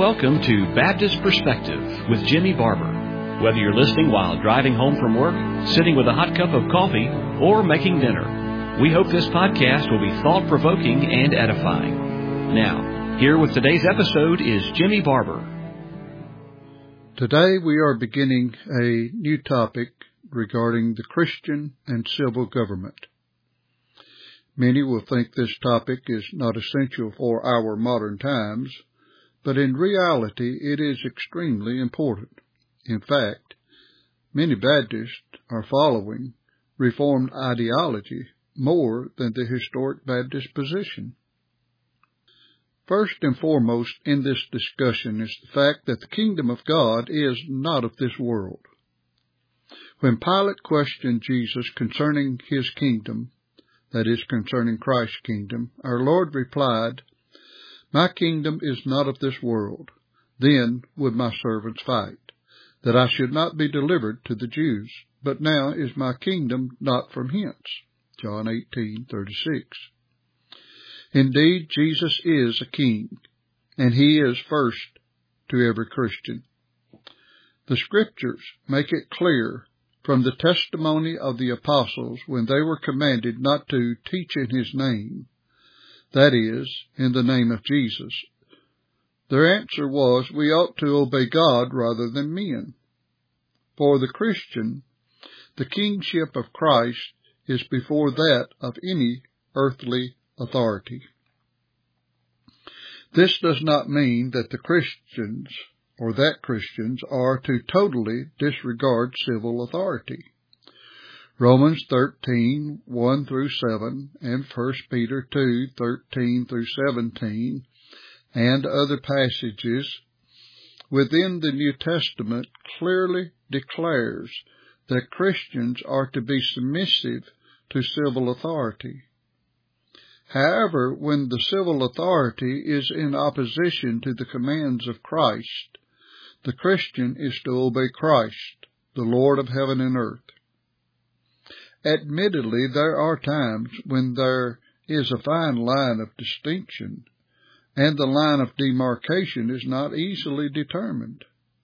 Welcome to Baptist Perspective with Jimmy Barber. Whether you're listening while driving home from work, sitting with a hot cup of coffee, or making dinner, we hope this podcast will be thought-provoking and edifying. Now, here with today's episode is Jimmy Barber. Today we are beginning a new topic regarding the Christian and civil government. Many will think this topic is not essential for our modern times, but in reality it is extremely important. In fact, many Baptists are following Reformed ideology more than the historic Baptist position. First and foremost in this discussion is the fact that the kingdom of God is not of this world. When Pilate questioned Jesus concerning his kingdom, that is, concerning Christ's kingdom, our Lord replied, "My kingdom is not of this world. Then would my servants fight, that I should not be delivered to the Jews. But now is my kingdom not from hence." John 18:36. Indeed, Jesus is a king, and he is first to every Christian. The Scriptures make it clear from the testimony of the apostles when they were commanded not to teach in his name, that is, in the name of Jesus. Their answer was, we ought to obey God rather than men. For the Christian, the kingship of Christ is before that of any earthly authority. This does not mean that Christians are to totally disregard civil authority. Romans 13:1-7 and 1 Peter 2:13-17 and other passages within the New Testament clearly declares that Christians are to be submissive to civil authority. However, when the civil authority is in opposition to the commands of Christ, the Christian is to obey Christ, the Lord of heaven and earth. Admittedly, there are times when there is a fine line of distinction, and the line of demarcation is not easily determined.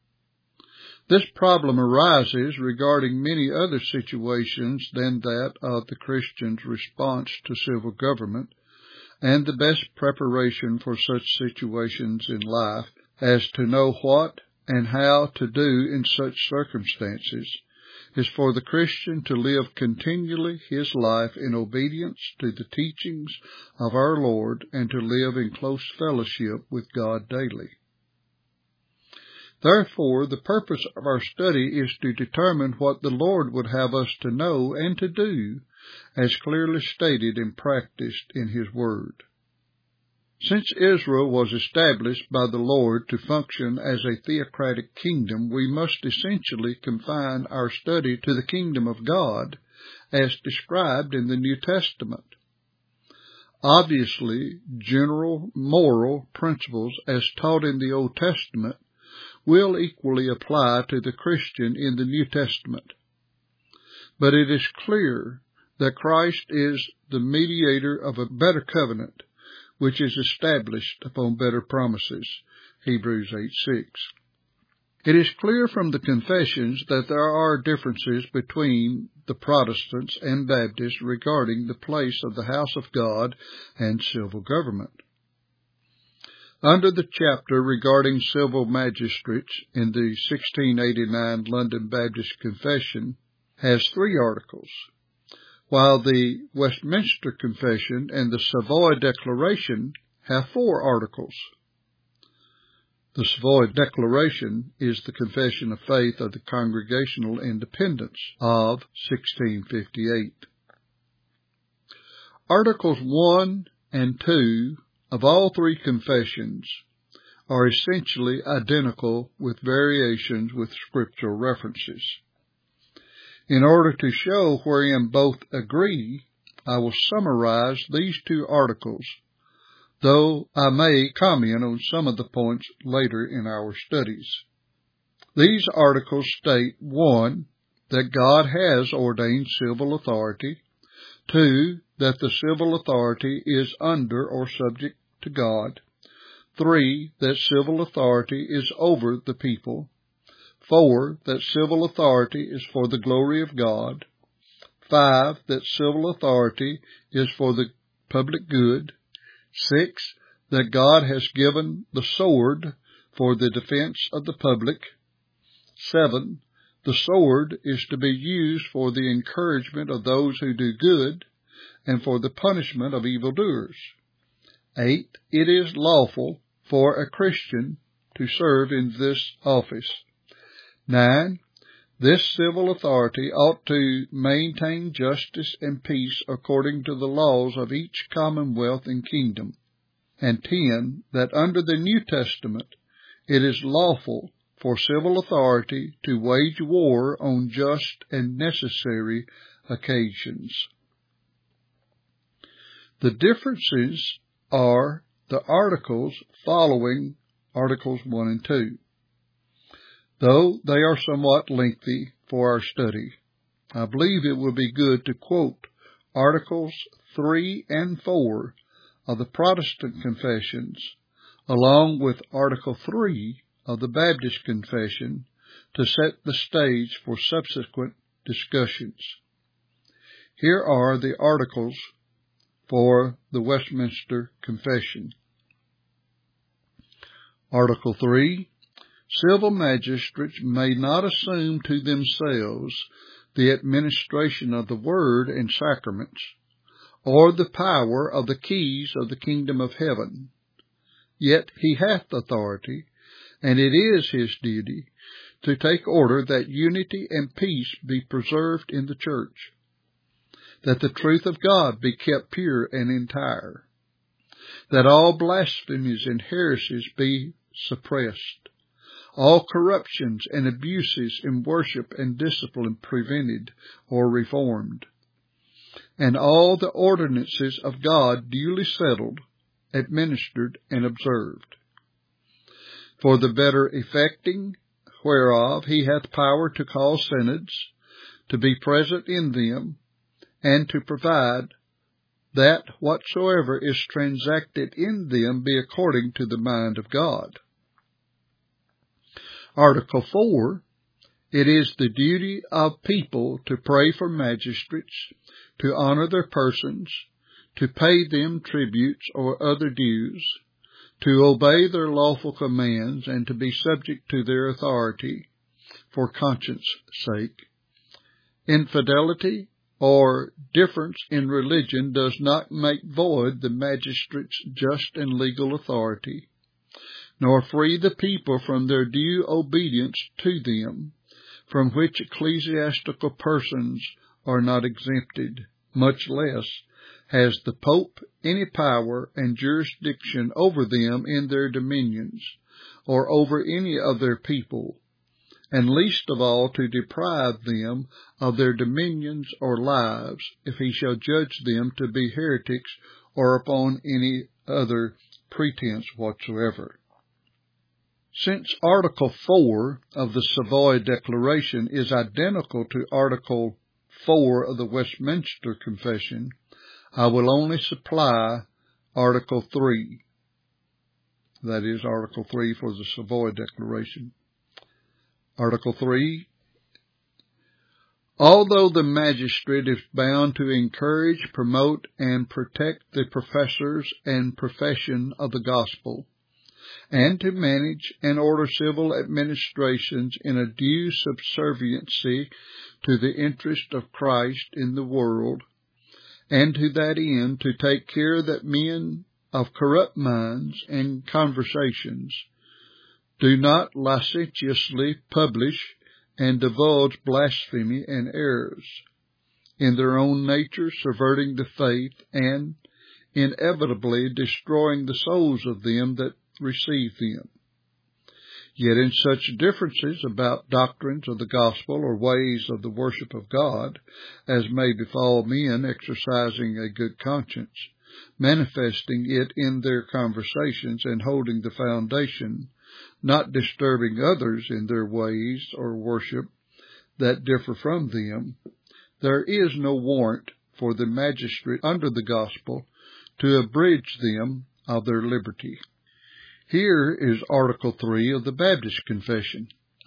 This problem arises regarding many other situations than that of the Christian's response to civil government, and the best preparation for such situations in life as to know what and how to do in such circumstances is for the Christian to live continually his life in obedience to the teachings of our Lord and to live in close fellowship with God daily. Therefore, the purpose of our study is to determine what the Lord would have us to know and to do, as clearly stated and practiced in His Word. Since Israel was established by the Lord to function as a theocratic kingdom, we must essentially confine our study to the kingdom of God as described in the New Testament. Obviously, general moral principles as taught in the Old Testament will equally apply to the Christian in the New Testament. But it is clear that Christ is the mediator of a better covenant, which is established upon better promises, Hebrews 8:6. It is clear from the confessions that there are differences between the Protestants and Baptists regarding the place of the house of God and civil government. Under the chapter regarding civil magistrates in the 1689 London Baptist Confession has 3 articles, while the Westminster Confession and the Savoy Declaration have 4 articles. The Savoy Declaration is the confession of faith of the Congregational Independence of 1658. Articles 1 and 2 of all 3 confessions are essentially identical with variations with scriptural references. In order to show wherein both agree, I will summarize these 2 articles, though I may comment on some of the points later in our studies. These articles state, 1, that God has ordained civil authority, 2, that the civil authority is under or subject to God, 3, that civil authority is over the people. 4, that civil authority is for the glory of God. 5, that civil authority is for the public good. 6, that God has given the sword for the defense of the public. 7, the sword is to be used for the encouragement of those who do good and for the punishment of evildoers. 8, it is lawful for a Christian to serve in this office. 9, this civil authority ought to maintain justice and peace according to the laws of each commonwealth and kingdom. And 10, that under the New Testament it is lawful for civil authority to wage war on just and necessary occasions. The differences are the articles following Articles 1 and 2. Though they are somewhat lengthy for our study, I believe it would be good to quote Articles 3 and 4 of the Protestant Confessions, along with Article 3 of the Baptist Confession, to set the stage for subsequent discussions. Here are the articles for the Westminster Confession. Article 3, civil magistrates may not assume to themselves the administration of the word and sacraments, or the power of the keys of the kingdom of heaven. Yet he hath authority, and it is his duty to take order that unity and peace be preserved in the church, that the truth of God be kept pure and entire, that all blasphemies and heresies be suppressed, all corruptions and abuses in worship and discipline prevented or reformed, and all the ordinances of God duly settled, administered, and observed. For the better effecting whereof he hath power to call synods, to be present in them, and to provide that whatsoever is transacted in them be according to the mind of God. Article 4, it is the duty of people to pray for magistrates, to honor their persons, to pay them tributes or other dues, to obey their lawful commands, and to be subject to their authority for conscience' sake. Infidelity or difference in religion does not make void the magistrate's just and legal authority, nor free the people from their due obedience to them, from which ecclesiastical persons are not exempted, much less has the Pope any power and jurisdiction over them in their dominions, or over any of their people, and least of all to deprive them of their dominions or lives, if he shall judge them to be heretics or upon any other pretense whatsoever. Since Article 4 of the Savoy Declaration is identical to Article 4 of the Westminster Confession, I will only supply Article 3. That is Article 3 for the Savoy Declaration. Article 3, although the magistrate is bound to encourage, promote, and protect the professors and profession of the gospel, and to manage and order civil administrations in a due subserviency to the interest of Christ in the world, and to that end to take care that men of corrupt minds and conversations do not licentiously publish and divulge blasphemy and errors, in their own nature subverting the faith and inevitably destroying the souls of them that receive them. Yet in such differences about doctrines of the gospel or ways of the worship of God as may befall men exercising a good conscience, manifesting it in their conversations and holding the foundation, not disturbing others in their ways or worship that differ from them, there is no warrant for the magistrate under the gospel to abridge them of their liberty. Here is Article 3 of the Baptist Confession.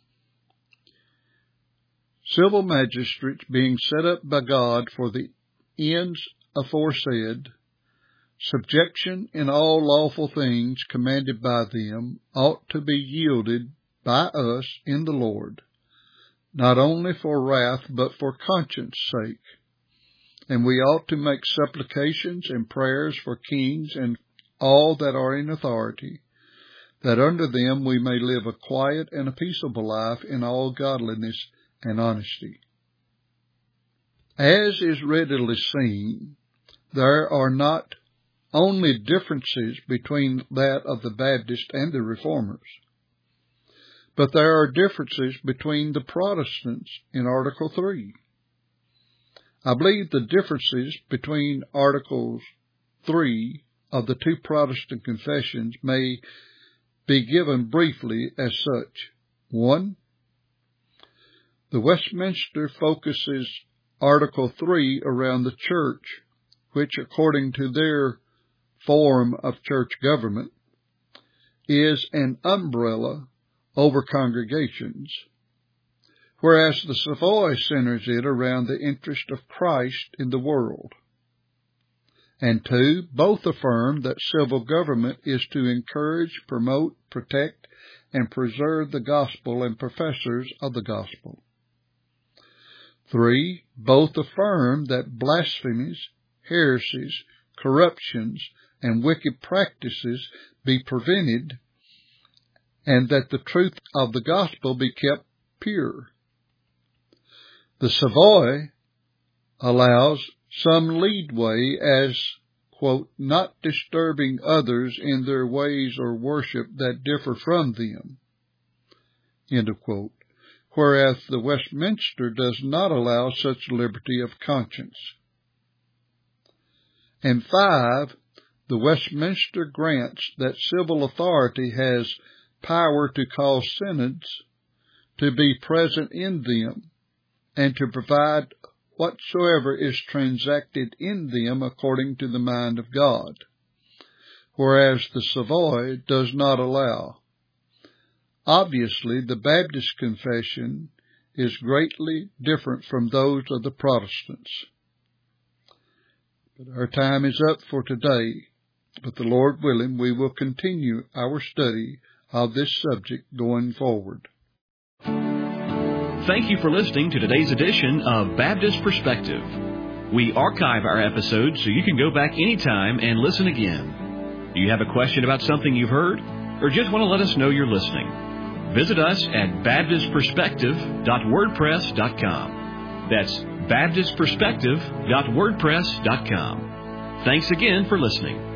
Civil magistrates being set up by God for the ends aforesaid, subjection in all lawful things commanded by them ought to be yielded by us in the Lord, not only for wrath but for conscience sake. And we ought to make supplications and prayers for kings and all that are in authority, that under them we may live a quiet and a peaceable life in all godliness and honesty. As is readily seen, there are not only differences between that of the Baptists and the Reformers, but there are differences between the Protestants in Article 3. I believe the differences between Articles 3 of the two Protestant confessions may be given briefly as such. 1. The Westminster focuses Article 3 around the church, which, according to their form of church government, is an umbrella over congregations, whereas the Savoy centers it around the interest of Christ in the world. And 2, both affirm that civil government is to encourage, promote, protect, and preserve the gospel and professors of the gospel. 3, both affirm that blasphemies, heresies, corruptions, and wicked practices be prevented, and that the truth of the gospel be kept pure. The Savoy allows some leadway as, quote, not disturbing others in their ways or worship that differ from them, end of quote, whereas the Westminster does not allow such liberty of conscience. And 5, the Westminster grants that civil authority has power to cause synods to be present in them and to provide whatsoever is transacted in them according to the mind of God, whereas the Savoy does not allow. Obviously, the Baptist confession is greatly different from those of the Protestants. But our time is up for today, but the Lord willing, we will continue our study of this subject going forward. Thank you for listening to today's edition of Baptist Perspective. We archive our episodes so you can go back anytime and listen again. Do you have a question about something you've heard, or just want to let us know you're listening? Visit us at baptistperspective.wordpress.com. That's baptistperspective.wordpress.com. Thanks again for listening.